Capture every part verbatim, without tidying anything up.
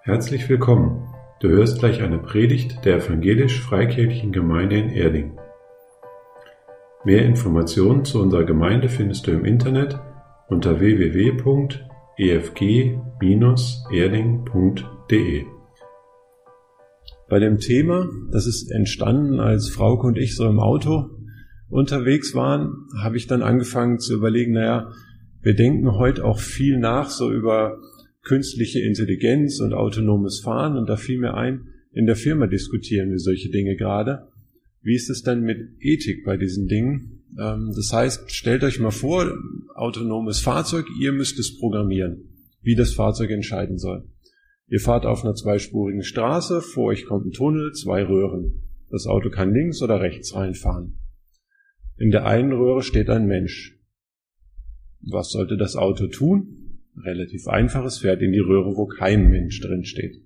Herzlich willkommen. Du hörst gleich eine Predigt der Evangelisch-Freikirchlichen Gemeinde in Erding. Mehr Informationen zu unserer Gemeinde findest du im Internet unter w w w punkt e f g bindestrich erding punkt d e. Bei dem Thema, das ist entstanden, als Frauke und ich so im Auto unterwegs waren, habe ich dann angefangen zu überlegen, naja, wir denken heute auch viel nach so über künstliche Intelligenz und autonomes Fahren, und da fiel mir ein, in der Firma diskutieren wir solche Dinge gerade. Wie ist es denn mit Ethik bei diesen Dingen? Das heißt, stellt euch mal vor, autonomes Fahrzeug, ihr müsst es programmieren, wie das Fahrzeug entscheiden soll. Ihr fahrt auf einer zweispurigen Straße, vor euch kommt ein Tunnel, zwei Röhren. Das Auto kann links oder rechts reinfahren. In der einen Röhre steht ein Mensch. Was sollte das Auto tun? Relativ einfach, es fährt in die Röhre, wo kein Mensch drin steht.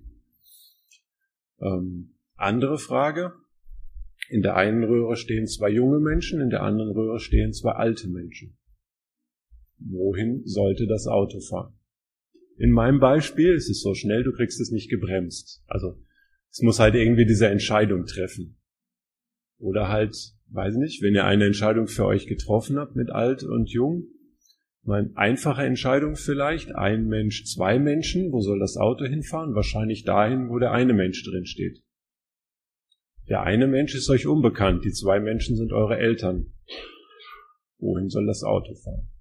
Ähm, andere Frage. In der einen Röhre stehen zwei junge Menschen, in der anderen Röhre stehen zwei alte Menschen. Wohin sollte das Auto fahren? In meinem Beispiel ist es so schnell, du kriegst es nicht gebremst. Also es muss halt irgendwie diese Entscheidung treffen. Oder halt, weiß nicht, wenn ihr eine Entscheidung für euch getroffen habt mit alt und jung, eine einfache Entscheidung vielleicht, ein Mensch, zwei Menschen, wo soll das Auto hinfahren? Wahrscheinlich dahin, wo der eine Mensch drin steht. Der eine Mensch ist euch unbekannt, die zwei Menschen sind eure Eltern. Wohin soll das Auto fahren?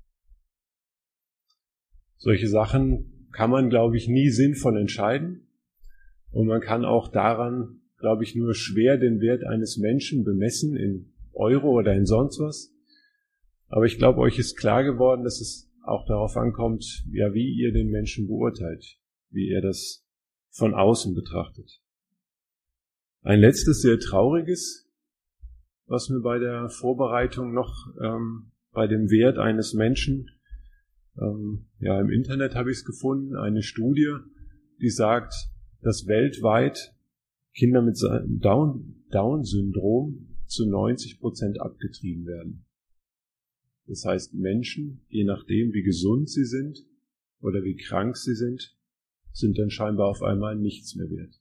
Solche Sachen kann man, glaube ich, nie sinnvoll entscheiden, und man kann auch daran, glaube ich, nur schwer den Wert eines Menschen bemessen in Euro oder in sonst was. Aber ich glaube, euch ist klar geworden, dass es auch darauf ankommt, ja, wie ihr den Menschen beurteilt, wie ihr das von außen betrachtet. Ein letztes, sehr trauriges, was mir bei der Vorbereitung noch ähm, bei dem Wert eines Menschen, ähm, ja, im Internet habe ich es gefunden, eine Studie, die sagt, dass weltweit Kinder mit Down, Down-Syndrom zu neunzig Prozent abgetrieben werden. Das heißt, Menschen, je nachdem, wie gesund sie sind oder wie krank sie sind, sind dann scheinbar auf einmal nichts mehr wert.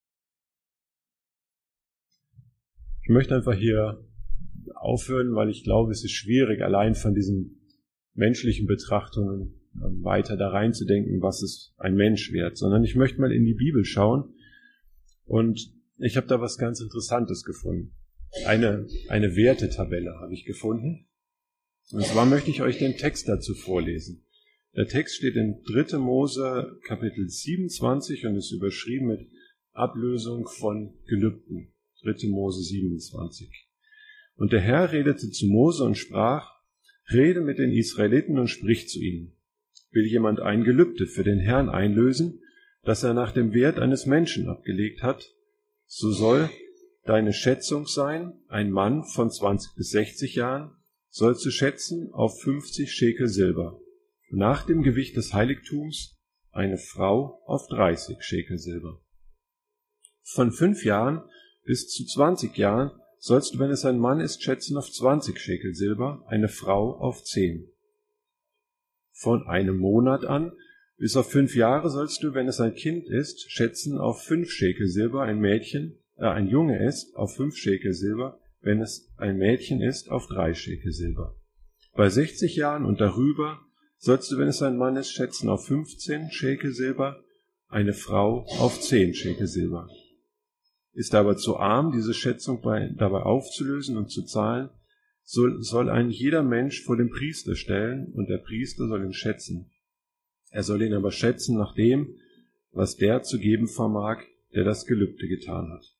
Ich möchte einfach hier aufhören, weil ich glaube, es ist schwierig, allein von diesen menschlichen Betrachtungen weiter da reinzudenken, was ist ein Mensch wert, sondern ich möchte mal in die Bibel schauen, und ich habe da was ganz Interessantes gefunden. Eine, eine Wertetabelle habe ich gefunden. Und zwar möchte ich euch den Text dazu vorlesen. Der Text steht in dritter Mose Kapitel siebenundzwanzig und ist überschrieben mit Ablösung von Gelübden. dritter Mose siebenundzwanzig. Und der Herr redete zu Mose und sprach: Rede mit den Israeliten und sprich zu ihnen. Will jemand ein Gelübde für den Herrn einlösen, das er nach dem Wert eines Menschen abgelegt hat, so soll deine Schätzung sein, ein Mann von zwanzig bis sechzig Jahren, sollst du schätzen auf fünfzig Schekel Silber, nach dem Gewicht des Heiligtums eine Frau auf dreißig Schekel Silber. Von fünf Jahren bis zu zwanzig Jahren sollst du, wenn es ein Mann ist, schätzen auf zwanzig Schekel Silber, eine Frau auf zehn. Von einem Monat an bis auf fünf Jahre sollst du, wenn es ein Kind ist, schätzen auf fünf Schekel Silber, ein Mädchen, äh, ein Junge ist, auf fünf Schekel Silber, wenn es ein Mädchen ist, auf drei Schekel Silber. Bei sechzig Jahren und darüber sollst du, wenn es ein Mann ist, schätzen auf fünfzehn Schekel Silber, eine Frau auf zehn Schekel Silber. Ist aber zu arm, diese Schätzung bei, dabei aufzulösen und zu zahlen, soll, soll ein jeder Mensch vor dem Priester stellen, und der Priester soll ihn schätzen. Er soll ihn aber schätzen nach dem, was der zu geben vermag, der das Gelübde getan hat.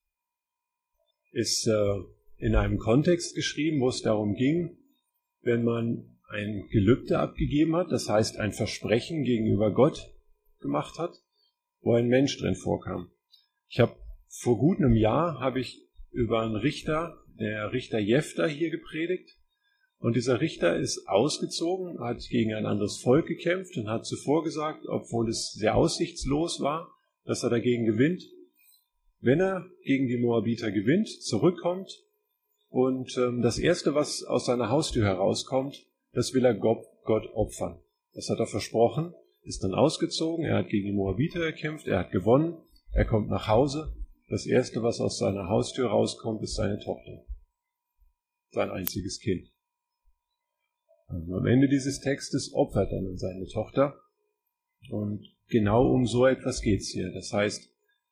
Ist äh, in einem Kontext geschrieben, wo es darum ging, wenn man ein Gelübde abgegeben hat, das heißt ein Versprechen gegenüber Gott gemacht hat, wo ein Mensch drin vorkam. Ich habe vor gut einem Jahr habe ich über einen Richter, der Richter Jefter, hier gepredigt, und dieser Richter ist ausgezogen, hat gegen ein anderes Volk gekämpft und hat zuvor gesagt, obwohl es sehr aussichtslos war, dass er dagegen gewinnt, wenn er gegen die Moabiter gewinnt, zurückkommt, und ähm, das Erste, was aus seiner Haustür herauskommt, das will er Gott, Gott opfern. Das hat er versprochen, ist dann ausgezogen, er hat gegen die Moabiter gekämpft, er hat gewonnen, Er kommt nach Hause, das Erste, was aus seiner Haustür rauskommt, ist seine Tochter. Sein einziges Kind. Also am Ende dieses Textes opfert er dann seine Tochter. Und genau um so etwas geht's hier. Das heißt,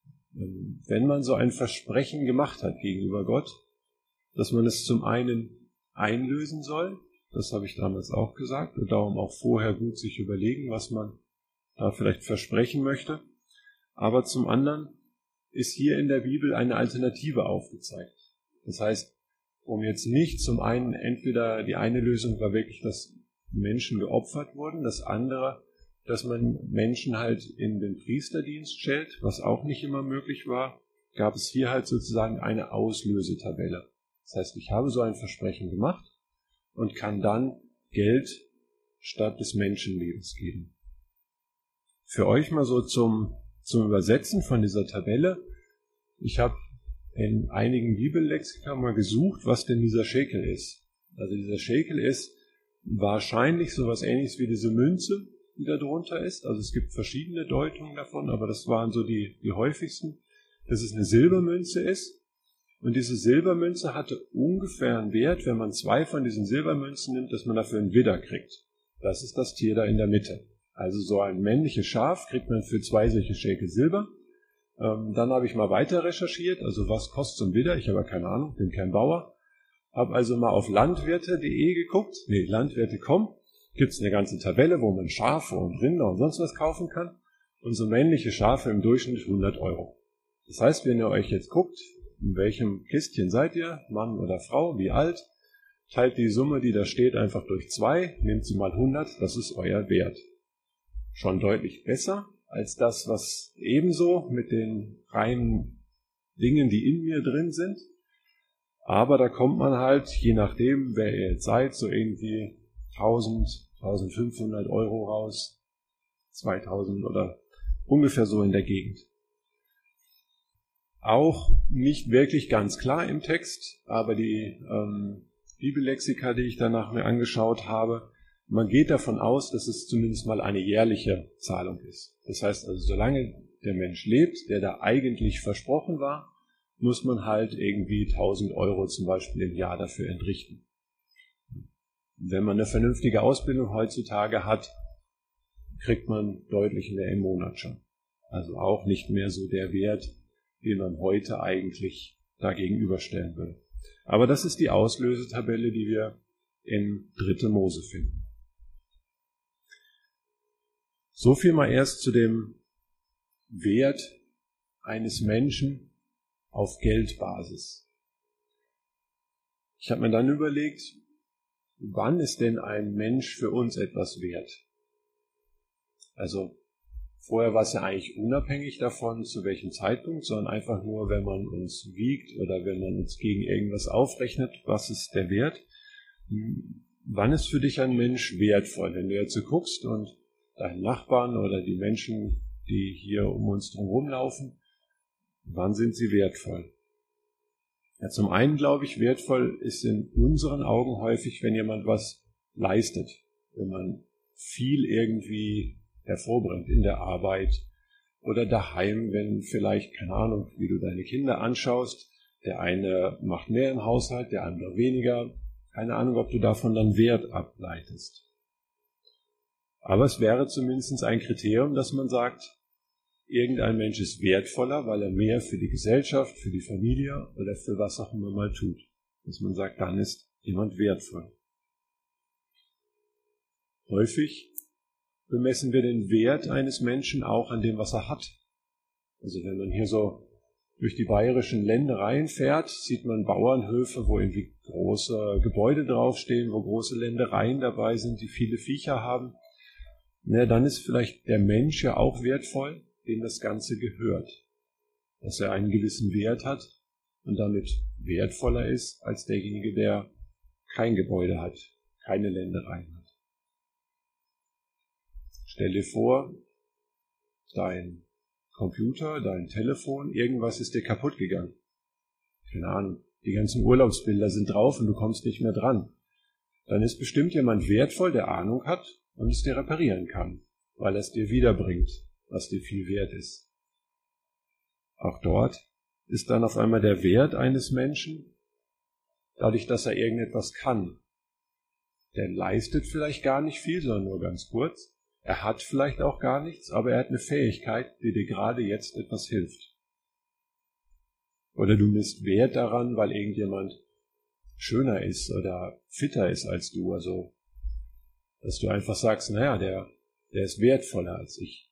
wenn man so ein Versprechen gemacht hat gegenüber Gott, dass man es zum einen einlösen soll, das habe ich damals auch gesagt, und darum auch vorher gut sich überlegen, was man da vielleicht versprechen möchte. Aber zum anderen ist hier in der Bibel eine Alternative aufgezeigt. Das heißt, um jetzt nicht zum einen, entweder die eine Lösung war wirklich, dass Menschen geopfert wurden, das andere, dass man Menschen halt in den Priesterdienst stellt, was auch nicht immer möglich war, gab es hier halt sozusagen eine Auslösetabelle. Das heißt, ich habe so ein Versprechen gemacht und kann dann Geld statt des Menschenlebens geben. Für euch mal so zum, zum Übersetzen von dieser Tabelle. Ich habe in einigen Bibellexika mal gesucht, was denn dieser Schekel ist. Also dieser Schekel ist wahrscheinlich sowas Ähnliches wie diese Münze, die da drunter ist. Also es gibt verschiedene Deutungen davon, aber das waren so die, die häufigsten, dass es eine Silbermünze ist. Und diese Silbermünze hatte ungefähr einen Wert, wenn man zwei von diesen Silbermünzen nimmt, dass man dafür einen Widder kriegt. Das ist das Tier da in der Mitte. Also so ein männliches Schaf kriegt man für zwei solche Schekel Silber. Ähm, dann habe ich mal weiter recherchiert, also was kostet so ein Widder? Ich habe ja keine Ahnung, bin kein Bauer. Habe also mal auf landwirte punkt de geguckt, nee, landwirte punkt com. Gibt es eine ganze Tabelle, wo man Schafe und Rinder und sonst was kaufen kann. Und so männliche Schafe im Durchschnitt hundert Euro. Das heißt, wenn ihr euch jetzt guckt, in welchem Kistchen seid ihr, Mann oder Frau, wie alt, teilt die Summe, die da steht, einfach durch zwei, nehmt sie mal hundert, das ist euer Wert. Schon deutlich besser als das, was ebenso mit den reinen Dingen, die in mir drin sind. Aber da kommt man halt, je nachdem, wer ihr jetzt seid, so irgendwie tausend, tausendfünfhundert Euro raus, zweitausend oder ungefähr so in der Gegend. Auch nicht wirklich ganz klar im Text, aber die ähm, Bibellexika, die ich danach mir angeschaut habe, man geht davon aus, dass es zumindest mal eine jährliche Zahlung ist. Das heißt also, solange der Mensch lebt, der da eigentlich versprochen war, muss man halt irgendwie tausend Euro zum Beispiel im Jahr dafür entrichten. Wenn man eine vernünftige Ausbildung heutzutage hat, kriegt man deutlich mehr im Monat schon. Also auch nicht mehr so der Wert, den man heute eigentlich da gegenüberstellen würde. Aber das ist die Auslösetabelle, die wir in dritte Mose finden. So viel mal erst zu dem Wert eines Menschen auf Geldbasis. Ich habe mir dann überlegt, wann ist denn ein Mensch für uns etwas wert? Also vorher war es ja eigentlich unabhängig davon, zu welchem Zeitpunkt, sondern einfach nur, wenn man uns wiegt oder wenn man uns gegen irgendwas aufrechnet, was ist der Wert? Wann ist für dich ein Mensch wertvoll? Wenn du jetzt so guckst und deinen Nachbarn oder die Menschen, die hier um uns drum rumlaufen, wann sind sie wertvoll? Ja, zum einen glaube ich, wertvoll ist in unseren Augen häufig, wenn jemand was leistet, wenn man viel irgendwie hervorbringt in der Arbeit oder daheim, wenn vielleicht, keine Ahnung, wie du deine Kinder anschaust, der eine macht mehr im Haushalt, der andere weniger, keine Ahnung, ob du davon dann Wert ableitest. Aber es wäre zumindest ein Kriterium, dass man sagt, irgendein Mensch ist wertvoller, weil er mehr für die Gesellschaft, für die Familie oder für was auch immer mal tut. Dass man sagt, dann ist jemand wertvoll. Häufig bemessen wir den Wert eines Menschen auch an dem, was er hat. Also wenn man hier so durch die bayerischen Ländereien fährt, sieht man Bauernhöfe, wo irgendwie große Gebäude draufstehen, wo große Ländereien dabei sind, die viele Viecher haben. Na, dann ist vielleicht der Mensch ja auch wertvoll, dem das Ganze gehört. Dass er einen gewissen Wert hat und damit wertvoller ist als derjenige, der kein Gebäude hat, keine Ländereien hat. Stell dir vor, dein Computer, dein Telefon, irgendwas ist dir kaputt gegangen. Keine Ahnung, die ganzen Urlaubsbilder sind drauf und du kommst nicht mehr dran. Dann ist bestimmt jemand wertvoll, der Ahnung hat und es dir reparieren kann, weil er es dir wiederbringt, was dir viel wert ist. Auch dort ist dann auf einmal der Wert eines Menschen, dadurch, dass er irgendetwas kann. Der leistet vielleicht gar nicht viel, sondern nur ganz kurz. Er hat vielleicht auch gar nichts, aber er hat eine Fähigkeit, die dir gerade jetzt etwas hilft. Oder du misst Wert daran, weil irgendjemand schöner ist oder fitter ist als du. Also, dass du einfach sagst, naja, der, der ist wertvoller als ich.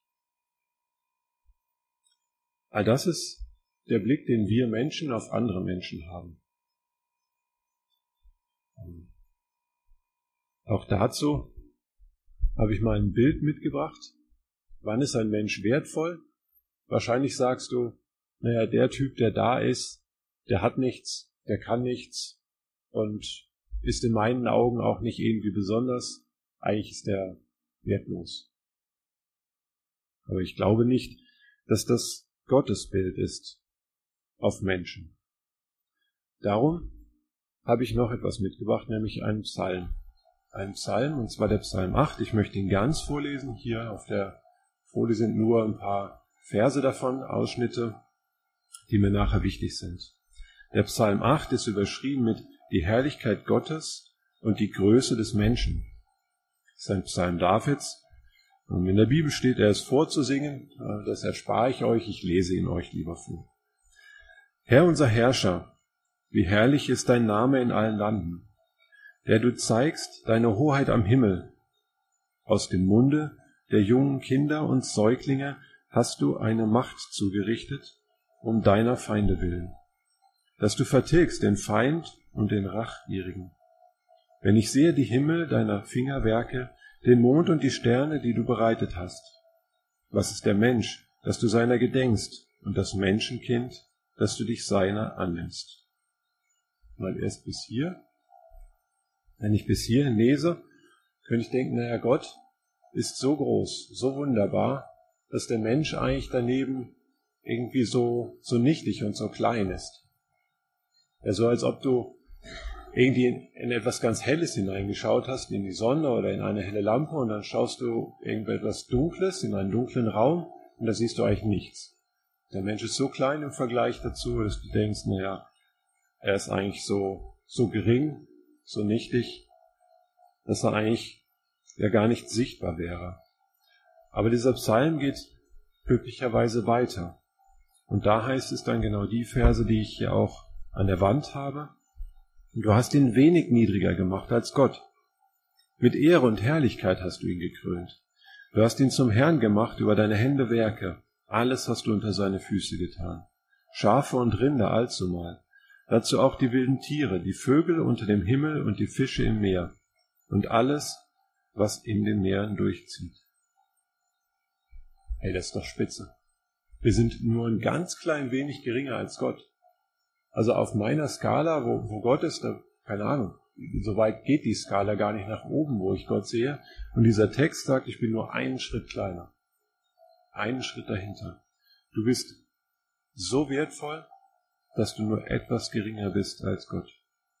All das ist der Blick, den wir Menschen auf andere Menschen haben. Auch dazu habe ich mal ein Bild mitgebracht. Wann ist ein Mensch wertvoll? Wahrscheinlich sagst du, naja, der Typ, der da ist, der hat nichts, der kann nichts und ist in meinen Augen auch nicht irgendwie besonders. Eigentlich ist der wertlos. Aber ich glaube nicht, dass das Gottes Bild ist auf Menschen. Darum habe ich noch etwas mitgebracht, nämlich einen Psalm. Ein Psalm, und zwar der Psalm acht. Ich möchte ihn ganz vorlesen. Hier auf der Folie sind nur ein paar Verse davon, Ausschnitte, die mir nachher wichtig sind. Der Psalm acht ist überschrieben mit die Herrlichkeit Gottes und die Größe des Menschen. Das ist ein Psalm Davids. Und in der Bibel steht, er ist vorzusingen. Das erspare ich euch, ich lese ihn euch lieber vor. Herr unser Herrscher, wie herrlich ist dein Name in allen Landen, der du zeigst deine Hoheit am Himmel. Aus dem Munde der jungen Kinder und Säuglinge hast du eine Macht zugerichtet, um deiner Feinde willen, dass du vertilgst den Feind und den Rachgierigen. Wenn ich sehe die Himmel deiner Fingerwerke, den Mond und die Sterne, die du bereitet hast. Was ist der Mensch, dass du seiner gedenkst, und das Menschenkind, dass du dich seiner annimmst? Mal erst bis hier. Wenn ich bis hierhin lese, könnte ich denken, naja, Gott ist so groß, so wunderbar, dass der Mensch eigentlich daneben irgendwie so, so nichtig und so klein ist. Ja, so als ob du irgendwie in, in etwas ganz Helles hineingeschaut hast, in die Sonne oder in eine helle Lampe, und dann schaust du irgendetwas Dunkles in einen dunklen Raum und da siehst du eigentlich nichts. Der Mensch ist so klein im Vergleich dazu, dass du denkst, naja, er ist eigentlich so, so gering, so nichtig, dass er eigentlich ja gar nicht sichtbar wäre. Aber dieser Psalm geht glücklicherweise weiter. Und da heißt es dann genau die Verse, die ich hier auch an der Wand habe. Und du hast ihn wenig niedriger gemacht als Gott. Mit Ehre und Herrlichkeit hast du ihn gekrönt. Du hast ihn zum Herrn gemacht über deine Hände Werke. Alles hast du unter seine Füße getan. Schafe und Rinder allzumal. Dazu auch die wilden Tiere, die Vögel unter dem Himmel und die Fische im Meer und alles, was in den Meeren durchzieht. Hey, das ist doch spitze. Wir sind nur ein ganz klein wenig geringer als Gott. Also auf meiner Skala, wo, wo Gott ist, da, keine Ahnung, so weit geht die Skala gar nicht nach oben, wo ich Gott sehe. Und dieser Text sagt, ich bin nur einen Schritt kleiner. Einen Schritt dahinter. Du bist so wertvoll, dass du nur etwas geringer bist als Gott.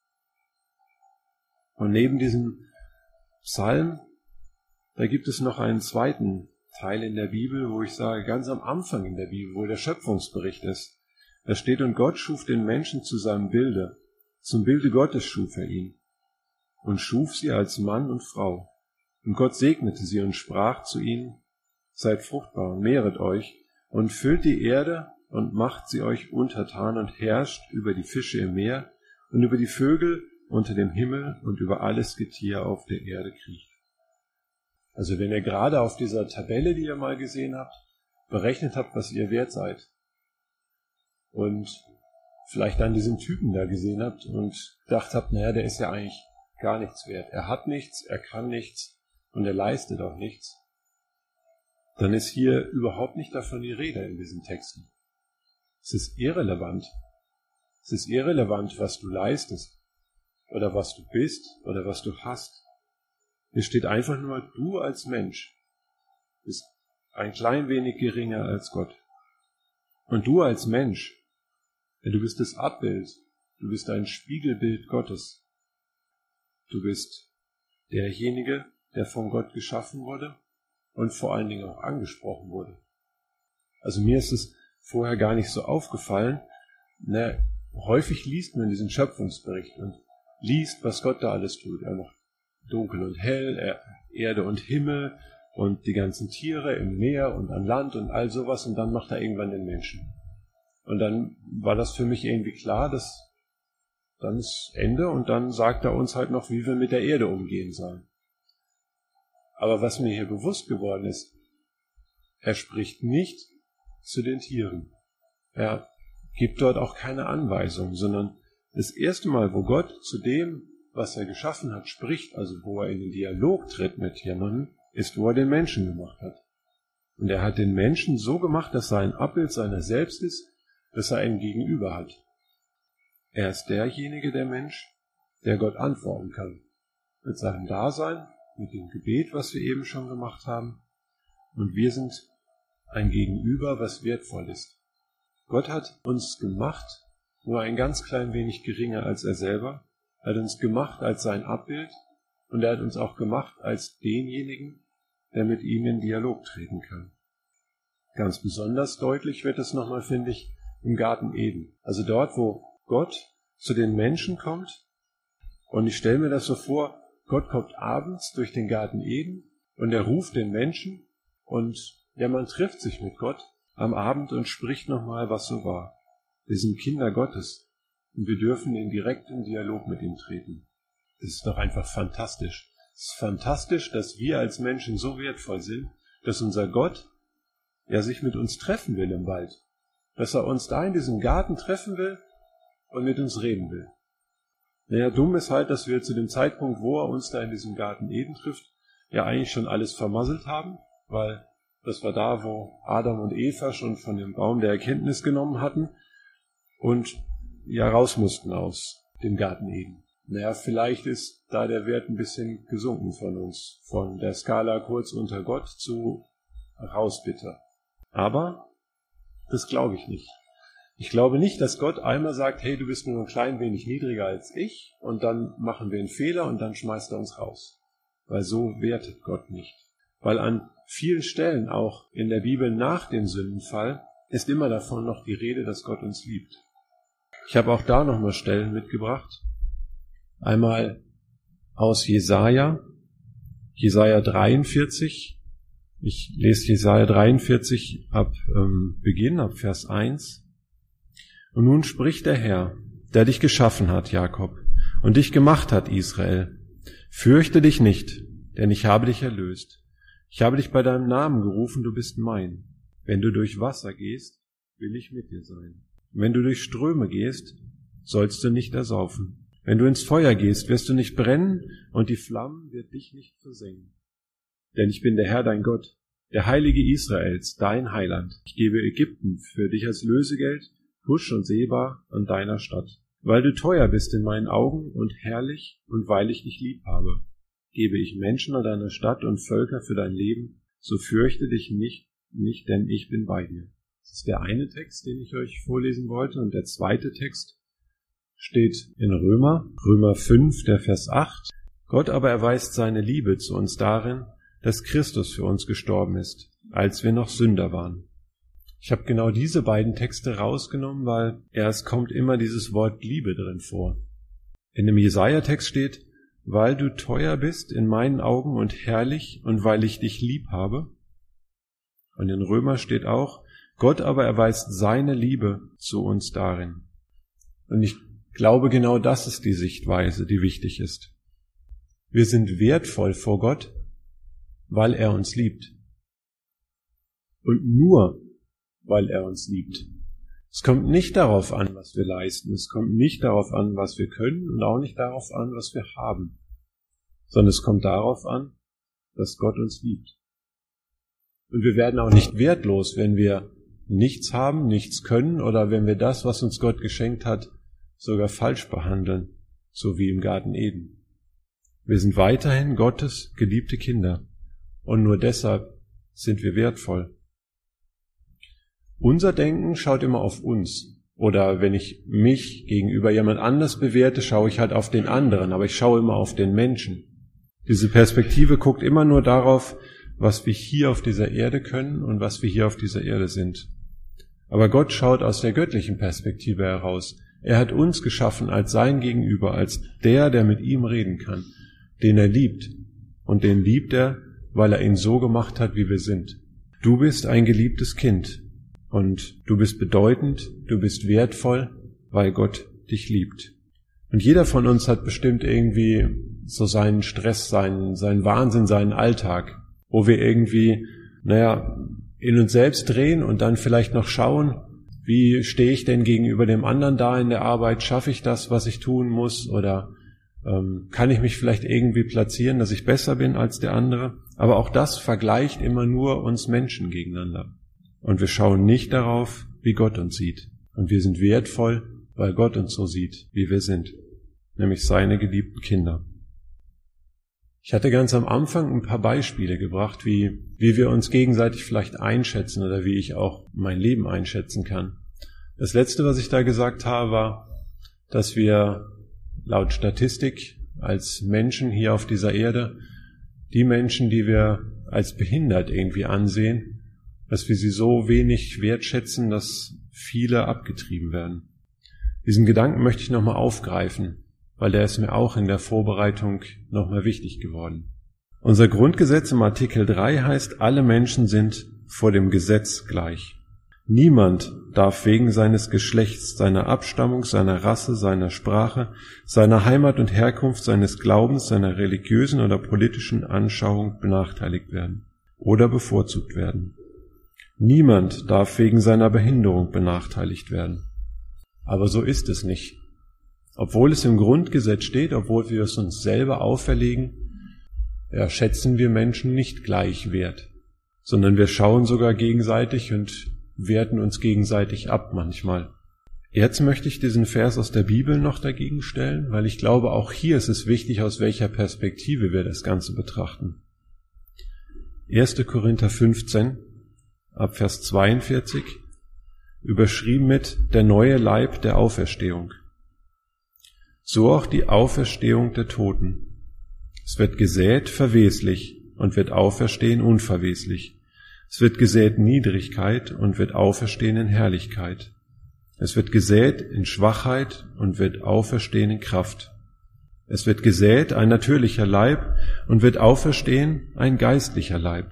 Und neben diesem Psalm, da gibt es noch einen zweiten Teil in der Bibel, wo ich sage, ganz am Anfang in der Bibel, wo der Schöpfungsbericht ist. Da steht, und Gott schuf den Menschen zu seinem Bilde, zum Bilde Gottes schuf er ihn und schuf sie als Mann und Frau. Und Gott segnete sie und sprach zu ihnen, seid fruchtbar und mehret euch und füllt die Erde und macht sie euch untertan und herrscht über die Fische im Meer und über die Vögel unter dem Himmel und über alles Getier auf der Erde kriecht. Also wenn ihr gerade auf dieser Tabelle, die ihr mal gesehen habt, berechnet habt, was ihr wert seid und vielleicht dann diesen Typen da gesehen habt und gedacht habt, naja, der ist ja eigentlich gar nichts wert. Er hat nichts, er kann nichts und er leistet auch nichts. Dann ist hier überhaupt nicht davon die Rede in diesen Texten. Es ist irrelevant. Es ist irrelevant, was du leistest oder was du bist oder was du hast. Hier steht einfach nur, du als Mensch bist ein klein wenig geringer als Gott. Und du als Mensch, ja, du bist das Abbild, du bist ein Spiegelbild Gottes. Du bist derjenige, der von Gott geschaffen wurde und vor allen Dingen auch angesprochen wurde. Also mir ist es vorher gar nicht so aufgefallen. Na, häufig liest man diesen Schöpfungsbericht und liest, was Gott da alles tut. Er macht dunkel und hell, er, Erde und Himmel und die ganzen Tiere im Meer und an Land und all sowas, und dann macht er irgendwann den Menschen. Und dann war das für mich irgendwie klar, dass dann ist Ende, und dann sagt er uns halt noch, wie wir mit der Erde umgehen sollen. Aber was mir hier bewusst geworden ist, er spricht nicht zu den Tieren. Er gibt dort auch keine Anweisung, sondern das erste Mal, wo Gott zu dem, was er geschaffen hat, spricht, also wo er in den Dialog tritt mit jemandem, ist, wo er den Menschen gemacht hat. Und er hat den Menschen so gemacht, dass er ein Abbild seiner selbst ist, dass er ein Gegenüber hat. Er ist derjenige, der Mensch, der Gott antworten kann. Mit seinem Dasein, mit dem Gebet, was wir eben schon gemacht haben. Und wir sind ein Gegenüber, was wertvoll ist. Gott hat uns gemacht, nur ein ganz klein wenig geringer als er selber. Er hat uns gemacht als sein Abbild, und er hat uns auch gemacht als denjenigen, der mit ihm in Dialog treten kann. Ganz besonders deutlich wird es nochmal, finde ich, im Garten Eden. Also dort, wo Gott zu den Menschen kommt, und ich stelle mir das so vor, Gott kommt abends durch den Garten Eden und er ruft den Menschen, und ja, man trifft sich mit Gott am Abend und spricht nochmal, was so war. Wir sind Kinder Gottes und wir dürfen in direkten Dialog mit ihm treten. Das ist doch einfach fantastisch. Es ist fantastisch, dass wir als Menschen so wertvoll sind, dass unser Gott ja sich mit uns treffen will im Wald. Dass er uns da in diesem Garten treffen will und mit uns reden will. Naja, dumm ist halt, dass wir zu dem Zeitpunkt, wo er uns da in diesem Garten Eden trifft, ja eigentlich schon alles vermasselt haben, weil das war da, wo Adam und Eva schon von dem Baum der Erkenntnis genommen hatten und ja raus mussten aus dem Garten Eden. Naja, vielleicht ist da der Wert ein bisschen gesunken von uns, von der Skala kurz unter Gott zu raus bitte. Aber das glaube ich nicht. Ich glaube nicht, dass Gott einmal sagt, hey, du bist nur ein klein wenig niedriger als ich, und dann machen wir einen Fehler und dann schmeißt er uns raus. Weil so wertet Gott nicht. Weil an vielen Stellen auch in der Bibel nach dem Sündenfall ist immer davon noch die Rede, dass Gott uns liebt. Ich habe auch da nochmal Stellen mitgebracht. Einmal aus Jesaja, Jesaja dreiundvierzig. Ich lese Jesaja dreiundvierzig ab ähm, Beginn, ab Vers eins. Und nun spricht der Herr, der dich geschaffen hat, Jakob, und dich gemacht hat, Israel. Fürchte dich nicht, denn ich habe dich erlöst. Ich habe dich bei deinem Namen gerufen, du bist mein. Wenn du durch Wasser gehst, will ich mit dir sein. Wenn du durch Ströme gehst, sollst du nicht ersaufen. Wenn du ins Feuer gehst, wirst du nicht brennen, und die Flammen wird dich nicht versengen. Denn ich bin der Herr, dein Gott, der Heilige Israels, dein Heiland. Ich gebe Ägypten für dich als Lösegeld, Kusch und Seba an deiner Stadt. Weil du teuer bist in meinen Augen und herrlich, und weil ich dich lieb habe, gebe ich Menschen an deiner Stadt und Völker für dein Leben, so fürchte dich nicht, nicht, denn ich bin bei dir. Das ist der eine Text, den ich euch vorlesen wollte, und der zweite Text steht in Römer, Römer fünf, der Vers acht. Gott aber erweist seine Liebe zu uns darin, dass Christus für uns gestorben ist, als wir noch Sünder waren. Ich habe genau diese beiden Texte rausgenommen, weil erst kommt immer dieses Wort Liebe drin vor. In dem Jesaja-Text steht, weil du teuer bist in meinen Augen und herrlich und weil ich dich lieb habe. Und in Römer steht auch, Gott aber erweist seine Liebe zu uns darin. Und ich glaube, genau das ist die Sichtweise, die wichtig ist. Wir sind wertvoll vor Gott, weil er uns liebt. Und nur, weil er uns liebt. Es kommt nicht darauf an, was wir leisten. Es kommt nicht darauf an, was wir können, und auch nicht darauf an, was wir haben. Sondern es kommt darauf an, dass Gott uns liebt. Und wir werden auch nicht wertlos, wenn wir nichts haben, nichts können, oder wenn wir das, was uns Gott geschenkt hat, sogar falsch behandeln, so wie im Garten Eden. Wir sind weiterhin Gottes geliebte Kinder, und nur deshalb sind wir wertvoll. Unser Denken schaut immer auf uns. Oder wenn ich mich gegenüber jemand anders bewerte, schaue ich halt auf den anderen, aber ich schaue immer auf den Menschen. Diese Perspektive guckt immer nur darauf, was wir hier auf dieser Erde können und was wir hier auf dieser Erde sind. Aber Gott schaut aus der göttlichen Perspektive heraus. Er hat uns geschaffen als sein Gegenüber, als der, der mit ihm reden kann, den er liebt. Und den liebt er, weil er ihn so gemacht hat, wie wir sind. Du bist ein geliebtes Kind und du bist bedeutend, du bist wertvoll, weil Gott dich liebt. Und jeder von uns hat bestimmt irgendwie so seinen Stress, seinen, seinen Wahnsinn, seinen Alltag, wo wir irgendwie, naja, in uns selbst drehen und dann vielleicht noch schauen, wie stehe ich denn gegenüber dem anderen da in der Arbeit? Schaffe ich das, was ich tun muss? Oder ähm, kann ich mich vielleicht irgendwie platzieren, dass ich besser bin als der andere? Aber auch das vergleicht immer nur uns Menschen gegeneinander. Und wir schauen nicht darauf, wie Gott uns sieht. Und wir sind wertvoll, weil Gott uns so sieht, wie wir sind. Nämlich seine geliebten Kinder. Ich hatte ganz am Anfang ein paar Beispiele gebracht, wie, wie wir uns gegenseitig vielleicht einschätzen oder wie ich auch mein Leben einschätzen kann. Das Letzte, was ich da gesagt habe, war, dass wir laut Statistik als Menschen hier auf dieser Erde, die Menschen, die wir als behindert irgendwie ansehen, dass wir sie so wenig wertschätzen, dass viele abgetrieben werden. Diesen Gedanken möchte ich nochmal aufgreifen, weil der ist mir auch in der Vorbereitung nochmal wichtig geworden. Unser Grundgesetz im Artikel drei heißt, alle Menschen sind vor dem Gesetz gleich. Niemand darf wegen seines Geschlechts, seiner Abstammung, seiner Rasse, seiner Sprache, seiner Heimat und Herkunft, seines Glaubens, seiner religiösen oder politischen Anschauung benachteiligt werden oder bevorzugt werden. Niemand darf wegen seiner Behinderung benachteiligt werden. Aber so ist es nicht. Obwohl es im Grundgesetz steht, obwohl wir es uns selber auferlegen, ja, schätzen wir Menschen nicht gleich wert, sondern wir schauen sogar gegenseitig und werten uns gegenseitig ab manchmal. Jetzt möchte ich diesen Vers aus der Bibel noch dagegen stellen, weil ich glaube, auch hier ist es wichtig, aus welcher Perspektive wir das Ganze betrachten. erster Korinther fünfzehn, ab Vers zweiundvierzig, überschrieben mit der neue Leib der Auferstehung. So auch die Auferstehung der Toten. Es wird gesät verweslich und wird auferstehen unverweslich. Es wird gesät Niedrigkeit und wird auferstehen in Herrlichkeit. Es wird gesät in Schwachheit und wird auferstehen in Kraft. Es wird gesät ein natürlicher Leib und wird auferstehen ein geistlicher Leib.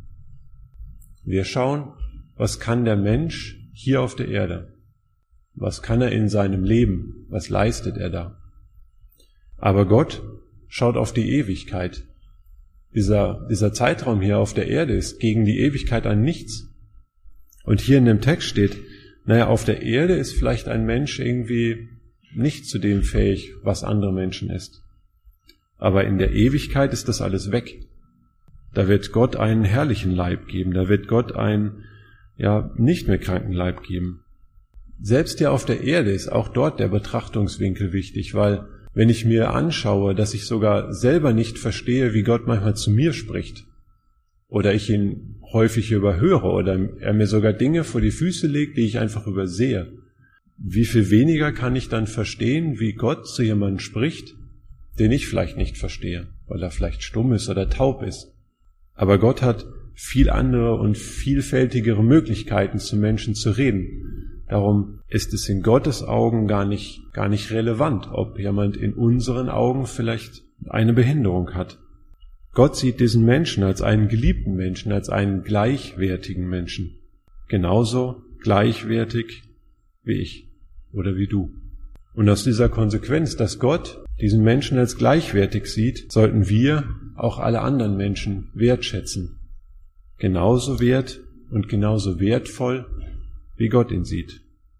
Wir schauen, was kann der Mensch hier auf der Erde? Was kann er in seinem Leben? Was leistet er da? Aber Gott schaut auf die Ewigkeit. Dieser, dieser Zeitraum hier auf der Erde ist gegen die Ewigkeit ein Nichts. Und hier in dem Text steht, naja, auf der Erde ist vielleicht ein Mensch irgendwie nicht zu dem fähig, was andere Menschen ist. Aber in der Ewigkeit ist das alles weg. Da wird Gott einen herrlichen Leib geben, da wird Gott einen, ja, nicht mehr kranken Leib geben. Selbst ja auf der Erde ist auch dort der Betrachtungswinkel wichtig, weil wenn ich mir anschaue, dass ich sogar selber nicht verstehe, wie Gott manchmal zu mir spricht, oder ich ihn häufig überhöre, oder er mir sogar Dinge vor die Füße legt, die ich einfach übersehe, wie viel weniger kann ich dann verstehen, wie Gott zu jemandem spricht, den ich vielleicht nicht verstehe, weil er vielleicht stumm ist oder taub ist. Aber Gott hat viel andere und vielfältigere Möglichkeiten, zu Menschen zu reden. Darum ist es in Gottes Augen gar nicht, gar nicht relevant, ob jemand in unseren Augen vielleicht eine Behinderung hat. Gott sieht diesen Menschen als einen geliebten Menschen, als einen gleichwertigen Menschen. Genauso gleichwertig wie ich oder wie du. Und aus dieser Konsequenz, dass Gott diesen Menschen als gleichwertig sieht, sollten wir auch alle anderen Menschen wertschätzen. Genauso wert und genauso wertvoll, wie Gott ihn sieht.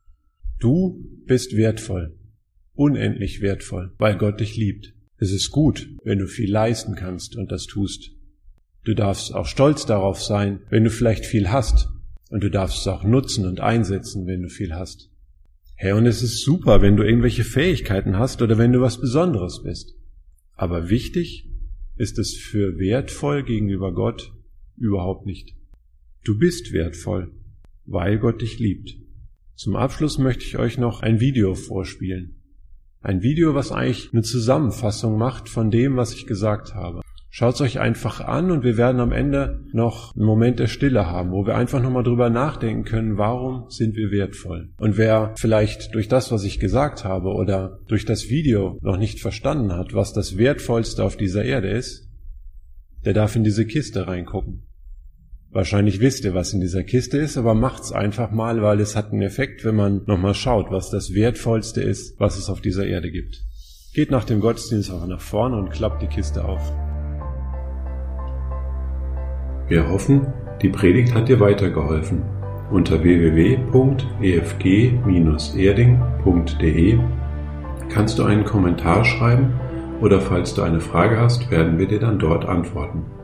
Du bist wertvoll, unendlich wertvoll, weil Gott dich liebt. Es ist gut, wenn du viel leisten kannst und das tust. Du darfst auch stolz darauf sein, wenn du vielleicht viel hast, und du darfst es auch nutzen und einsetzen, wenn du viel hast. Hey, und es ist super, wenn du irgendwelche Fähigkeiten hast oder wenn du was Besonderes bist. Aber wichtig ist es für wertvoll gegenüber Gott überhaupt nicht. Du bist wertvoll, weil Gott dich liebt. Zum Abschluss möchte ich euch noch ein Video vorspielen. Ein Video, was eigentlich eine Zusammenfassung macht von dem, was ich gesagt habe. Schaut's euch einfach an und wir werden am Ende noch einen Moment der Stille haben, wo wir einfach nochmal drüber nachdenken können, warum sind wir wertvoll? Und wer vielleicht durch das, was ich gesagt habe oder durch das Video noch nicht verstanden hat, was das Wertvollste auf dieser Erde ist, der darf in diese Kiste reingucken. Wahrscheinlich wisst ihr, was in dieser Kiste ist, aber macht's einfach mal, weil es hat einen Effekt, wenn man nochmal schaut, was das Wertvollste ist, was es auf dieser Erde gibt. Geht nach dem Gottesdienst auch nach vorne und klappt die Kiste auf. Wir hoffen, die Predigt hat dir weitergeholfen. Unter w w w punkt e f g Bindestrich erding punkt d e kannst du einen Kommentar schreiben oder falls du eine Frage hast, werden wir dir dann dort antworten.